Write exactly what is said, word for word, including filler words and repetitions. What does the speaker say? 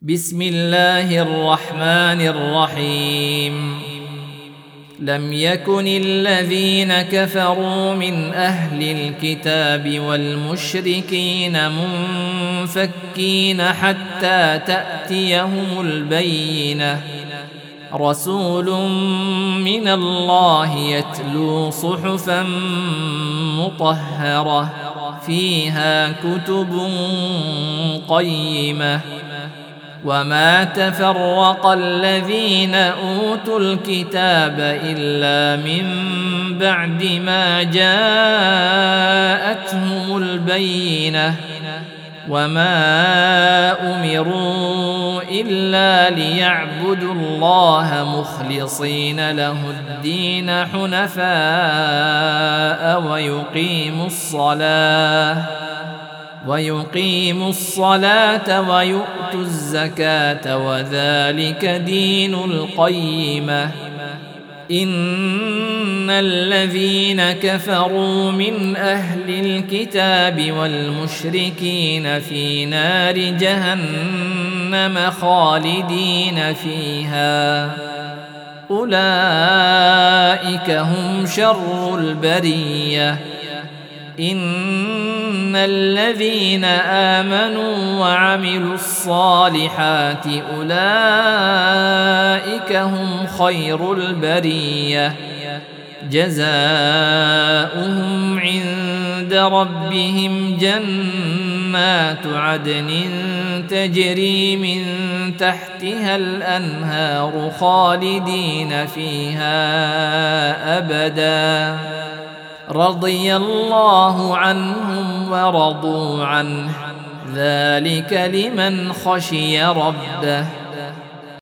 بسم الله الرحمن الرحيم. لم يكن الذين كفروا من أهل الكتاب والمشركين منفكين حتى تأتيهم البينة، رسول من الله يتلو صحفا مطهرة فيها كتب قيمة. وما تفرق الذين أوتوا الكتاب إلا من بعد ما جاءتهم البينة، وما أمروا إلا ليعبدوا الله مخلصين له الدين حنفاء ويقيموا الصلاة ويقيموا الصلاة ويؤتوا الزكاة وذلك دين القيمة. إن الذين كفروا من أهل الكتاب والمشركين في نار جهنم خالدين فيها، أولئك هم شر البرية. إن الذين آمنوا وعملوا الصالحات أولئك هم خير البرية، جزاؤهم عند ربهم جنات عدن تجري من تحتها الأنهار خالدين فيها أبداً، رضي الله عنهم ورضوا عنه، ذلك لمن خشي ربه.